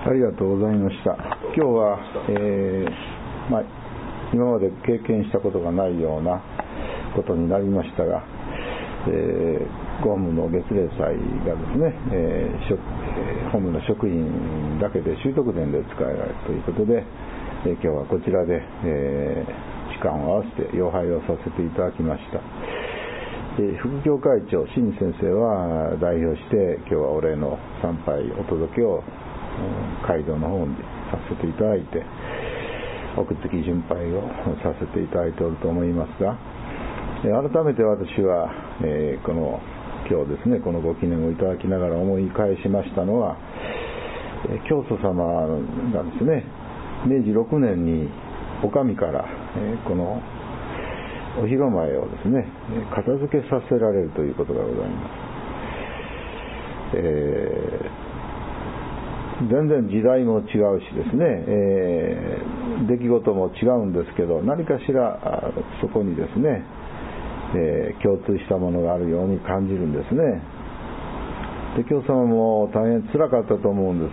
ありがとうございました。今日は、今まで経験したことがないようなことになりましたが、ゴムの月例祭がですね、本部の職員だけで修徳殿で使えられるということで、今日はこちらで、時間を合わせて礼拝をさせていただきました。副教会長新先生は代表して今日はお礼の参拝お届けを街道の方にさせていただいて、奥月巡拝をさせていただいておると思いますが、改めて私は、今日ですね、このご記念をいただきながら思い返しましたのは、教祖様がですね、明治6年にお上から、このお広前をですね、片付けさせられるということがございます。全然時代も違うしですね、出来事も違うんですけど、何かしらそこにですね、共通したものがあるように感じるんですね。で、教様も大変辛かったと思うんです。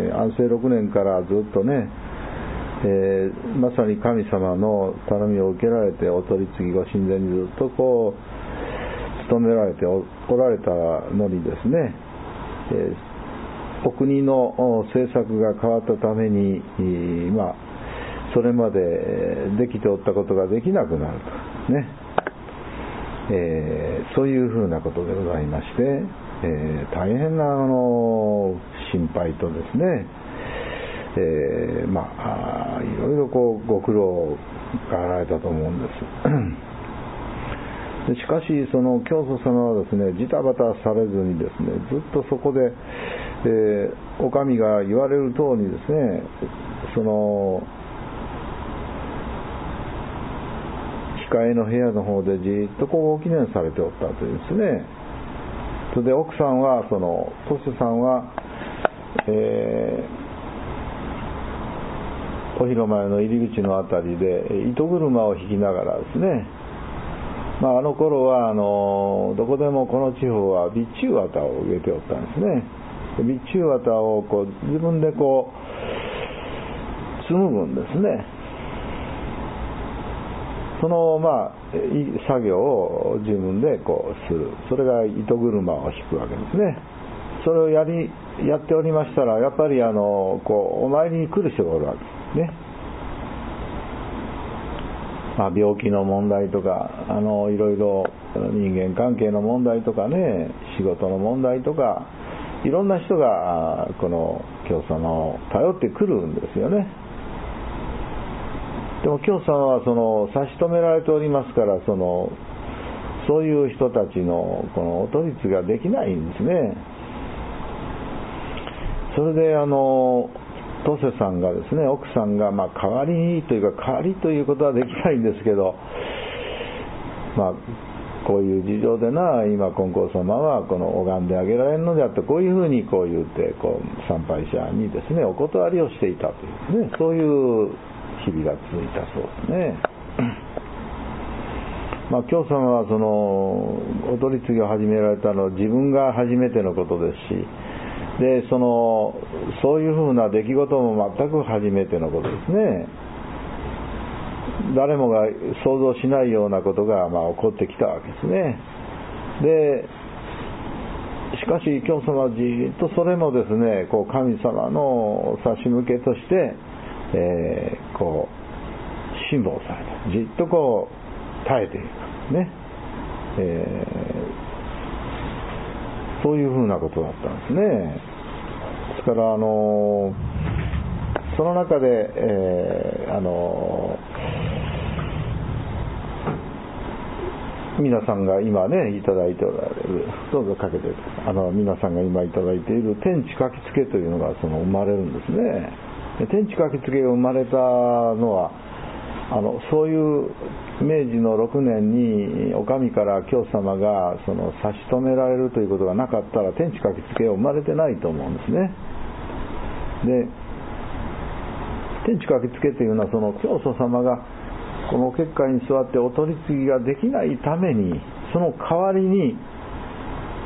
安政6年からずっとね、まさに神様の頼みを受けられてお取り次ぎご神前にずっと務められておられたのにですね、お国の政策が変わったために、それまでできておったことができなくなるとね、そういうふうなことでございまして、大変な心配とですね、いろいろご苦労があられたと思うんです。しかしその教祖様はですね、ジタバタされずにですね、ずっとそこで、お上が言われる通りにですね、その控えの部屋の方でじっとご記念されておったというですね。それで奥さんはトセさんは、お広前の入り口のあたりで糸車を引きながらですね、あの頃はどこでもこの地方は備中綿を植えておったんですね。備中綿を自分で紡ぐんですね。その作業を自分でする。それが糸車を引くわけですね。それをやっておりましたら、やっぱりお参りに来る人がおるわけですね。病気の問題とか、いろいろ人間関係の問題とかね、仕事の問題とか、いろんな人がこの教祖様を頼ってくるんですよね。でも教祖様は差し止められておりますから、そういう人たちのこのお取り次ぎができないんですね。それでトセさんがですね、奥さんが代わりということはできないんですけど、こういう事情で今金光様はこの拝んであげられるのであって、こういうふうに言って参拝者にですねお断りをしていたというね、そういう日々が続いたそうですね。教祖様はお取り次ぎを始められたのは自分が初めてのことですし、でそういうふうな出来事も全く初めてのことですね。誰もが想像しないようなことが起こってきたわけですね。でしかし教祖様はじっとそれもですね、神様の差し向けとして辛抱された、じっと耐えているね、そういうふうなことだったんですね。ですからその中で、皆さんが今ねいただいておられる、どうぞかけて、皆さんが今いただいている天地書きつけというのが生まれるんですね。天地書きつけが生まれたのはそういう明治の6年にお上から教様が差し止められるということがなかったら天地書きつけは生まれてないと思うんですね。で天地書きつけというのは教祖様がこの結界に座ってお取り次ぎができないために、その代わりに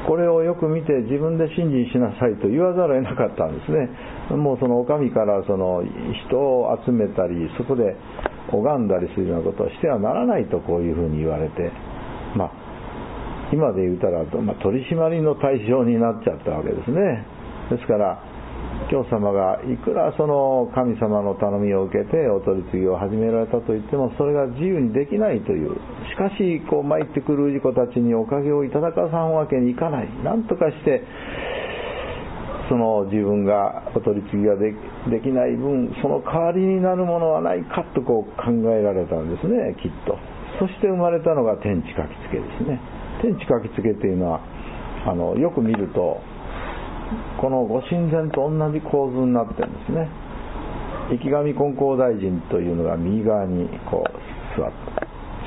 これをよく見て自分で信心しなさいと言わざるを得なかったんですね。もうそのお上からその人を集めたり、そこで拝んだりするようなことをしてはならないと、こういうふうに言われて、今で言うたら、取り締まりの対象になっちゃったわけですね。ですから教様がいくらその神様の頼みを受けてお取り次ぎを始められたといっても、それが自由にできないという、しかし参ってくる氏子たちにおかげをいただかさんわけにいかない、なんとかしてその自分がお取り次ぎが できない分、その代わりになるものはないかと考えられたんですね、きっと。そして生まれたのが天地書きつけですね。天地書きつけというのはよく見るとこのご神前と同じ構図になってるんですね。池上金光大臣というのが右側に座って、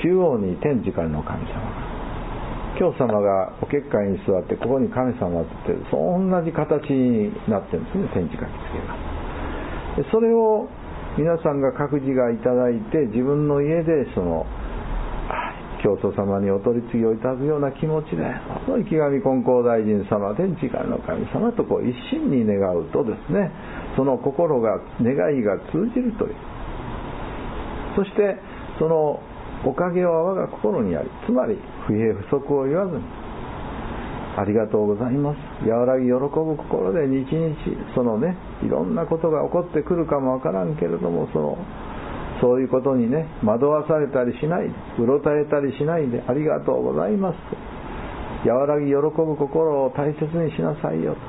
中央に天地神の神様が、教様がお結界に座って、ここに神様って、同じ形になってるんですね、天地書きつけが。でそれを皆さんが各自がいただいて、自分の家でその教祖様にお取り次ぎをいただくような気持ちで、池上金光大臣様、天地神の神様と一心に願うとですね、その心が、願いが通じるという。そしてそのおかげは我が心にあり、つまり不平不足を言わずに、ありがとうございます、和らぎ喜ぶ心で日々そのね、いろんなことが起こってくるかもわからんけれども、そういうことにね、惑わされたりしないで、うろたえたりしないで、ありがとうございますと、和らぎ喜ぶ心を大切にしなさいよ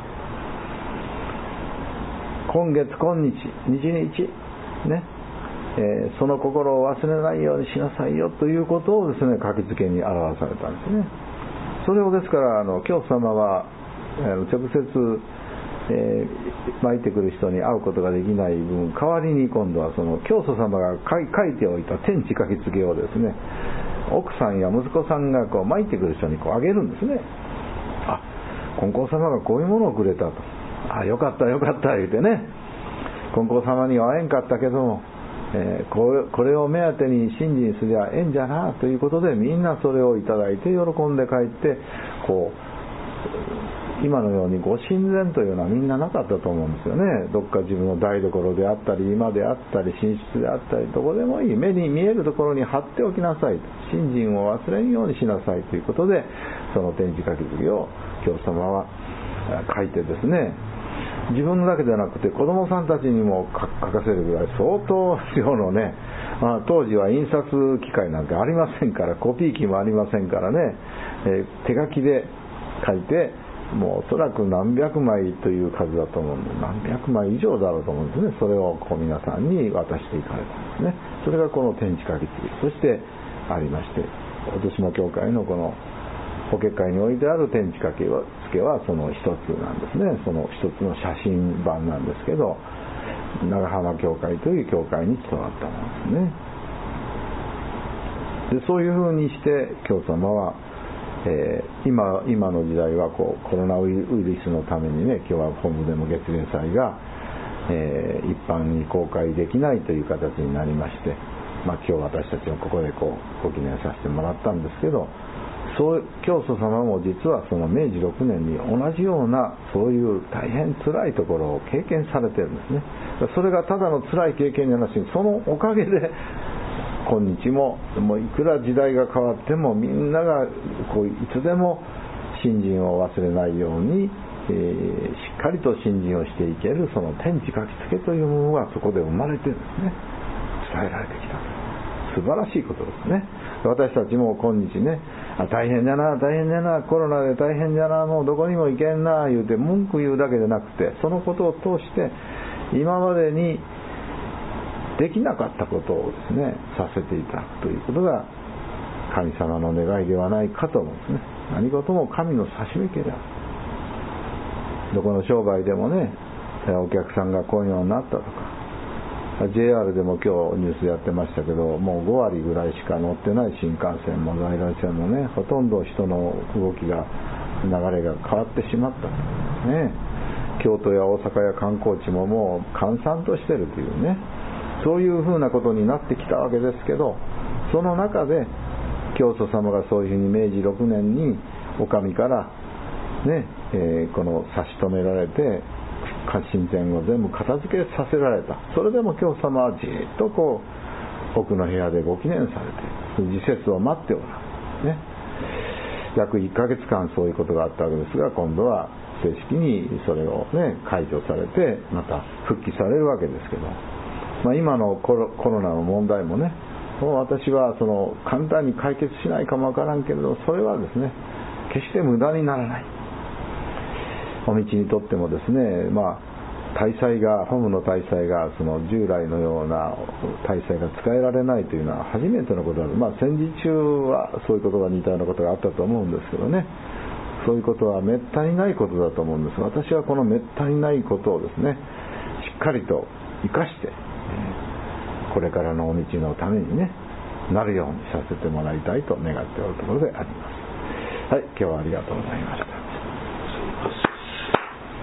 と、今月今日日々ね、その心を忘れないようにしなさいよということをですね、書きつけに表されたんですね。それをですから教祖様は直接参ってくる人に会うことができない分、代わりに今度はその教祖様が書いておいた天地書きつけをですね、奥さんや息子さんが参ってくる人にあげるんですね。金光様がこういうものをくれたと、よかったよかった言うてね、金光様には会えんかったけども、これを目当てに信心すりゃええんじゃなということで、みんなそれをいただいて喜んで帰って、今のようにご神前というのはみんななかったと思うんですよね。どっか自分の台所であったり、居間であったり、寝室であったり、どこでもいい、目に見えるところに貼っておきなさいと、信心を忘れんようにしなさいということで、その天地書きつけを教祖様は書いてですね、自分だけでなくて子供さんたちにも書かせるぐらい相当量のね、当時は印刷機械なんかありませんから、コピー機もありませんからね、手書きで書いて、もうおそらく何百枚という数だと思うんで、何百枚以上だろうと思うんですね。それを皆さんに渡していかれたんですね。それがこの天地書きつけ、そしてありまして、落島教会のこのお結界においてある天地書きつけはその一つなんですね。その一つの写真版なんですけど、長浜教会という教会に伝わったものですね。でそういうふうにして教様は、今の時代はコロナウイルスのためにね、今日は本部でも月例祭が、一般に公開できないという形になりまして、今日私たちはここでご記念させてもらったんですけど、教祖様も実はその明治6年に同じようなそういう大変辛いところを経験されてるんですね。それがただの辛い経験じゃなしに、そのおかげで今日もいくら時代が変わってもみんながいつでも信心を忘れないように、しっかりと信心をしていけるその天地書きつけというものがそこで生まれてるんですね。伝えられてきた素晴らしいことですね。私たちも今日ね、大変だな大変だな、コロナで大変だな、もうどこにも行けんな言うて文句言うだけでなくて、そのことを通して今までにできなかったことをですね、させていただくということが神様の願いではないかと思うんですね。何事も神の差し向けである。どこの商売でもね、お客さんが来んようになったとか、JR でも今日ニュースやってましたけど、もう5割ぐらいしか乗ってない新幹線も在来線もね、ほとんど人の動きが流れが変わってしまったね。京都や大阪や観光地ももう閑散としてるというね、そういうふうなことになってきたわけですけど、その中で教祖様がそういうふうに明治6年にお上からこの差し止められて神前を全部片付けさせられた。それでも教様はじっと奥の部屋でご記念されて時節を待っておられる、約1ヶ月間そういうことがあったわけですが、今度は正式にそれを解除されてまた復帰されるわけですけど、今のコロナの問題も私は簡単に解決しないかもわからんけれど、それはですね決して無駄にならない。お道にとってもですね、大祭がホームの大祭が従来のような大祭が使えられないというのは初めてのことだと。戦時中はそういうことが似たようなことがあったと思うんですけどね、そういうことはめったにないことだと思うんです。私はこのめったにないことをですねしっかりと生かしてこれからのお道のためになるようにさせてもらいたいと願っておるところであります。はい、今日はありがとうございました。